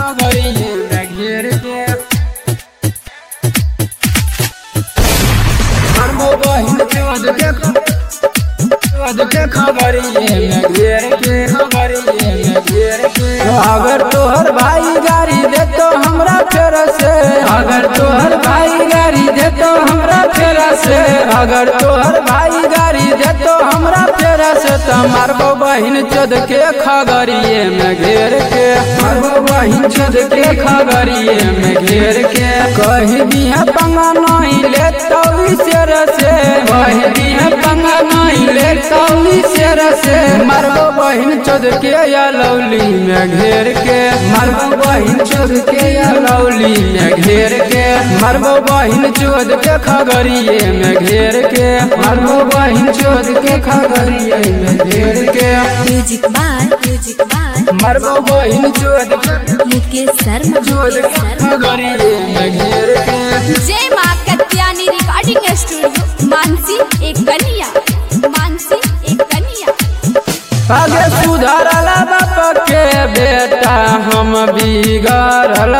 खबरिए में घेर के मरबो बहिन चोद के खबरिए में घेर के खबरिए में घेर के। अगर तोहर भाई गाड़ी दे तो हमरा फेर से, अगर तोहर भाई गाड़ी दे तो हमरा फेर से, अगर तोहर भाई गाड़ी दे तो हमरा फेर से तो मारबो बहिन चोद के खगरिए में घेर के मारबो बहिन चोद के खगरिए में घेर के। कह दिया पंगा नहीं ले तो शेर से, कह दिया पंगा नहीं ले तो शेर से मारबो बहिन चोद के या लौली में घेर के मारबो बहिन चोद के या लौली में घेर के मारबो बहिन चोद के खगरिए में घेर के मारबो बहिन चोद के खगरिए में घेर के। म्यूजिक बार मारबो बहिन चोद मुकेश शर्मा चोद के खगरिए में घेर के। जय मां कत्यानी रिकॉर्डिंग स्टूडियो मानसी एक कन्या मानसी एक कन्या। आगे सुधारला बाप के बेटा हम बिगड़ल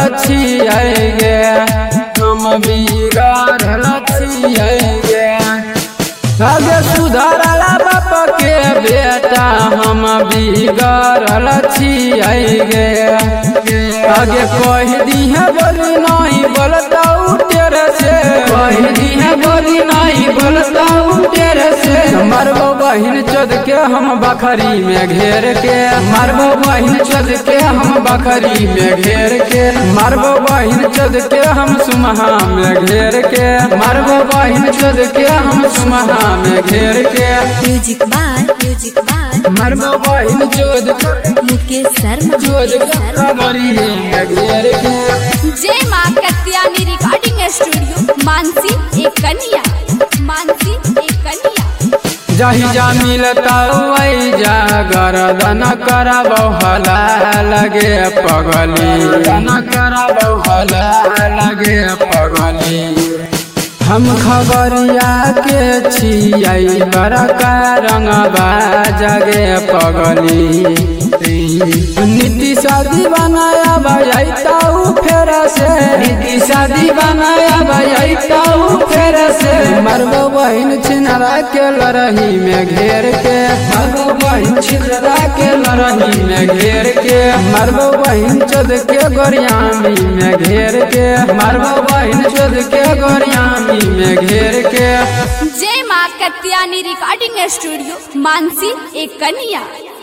छियै हम बिगड़ल छियै। आगे सुधारला बाप के बेटा हम बिगड़ल छियै। आगे कह दिहे बोली नहीं बोलता तेरे से, कह दिहे बोली नहीं बोलता तेरे से मारबो बहिन चोद के हम बखरी में घेर के मारबो बहिन चोद के हम बखरी में घेर के मारबो बहिन चोद के हम सुमहा में घेर के मारबो बहिन चोद के हम सुमहा में घेर के। म्यूजिक बार मारबो बहिन चोद मुकेश शर्मा चोद के खबरिए में घेर के। जय मां कत्यानी रिकॉर्डिंग स्टूडियो मानसी एक कन्या मानसी एक कन्या। जही जा मिलता वही जा गरदन करबो हला लगे पगली गरदन करबो हला लगे पगली। हम खबरिया के छियै बड़का रंगबा जगे पगली। नीति शादी बनाया बजाइताऊ फेर से, नीति शादी बनाया बजाइताऊ फेर से मारबो बहिन छिनरा के लड़ही में घेर के मारबो बहिन छिनरा के लड़ही में घेर के मारबो बहिन चोद के गोरियामी में घेर के मारबो बहिन चोद के गोरियामी में घेर के। जय मां कत्यानी रिकॉर्डिंग स्टूडियो मानसी एक कन्या।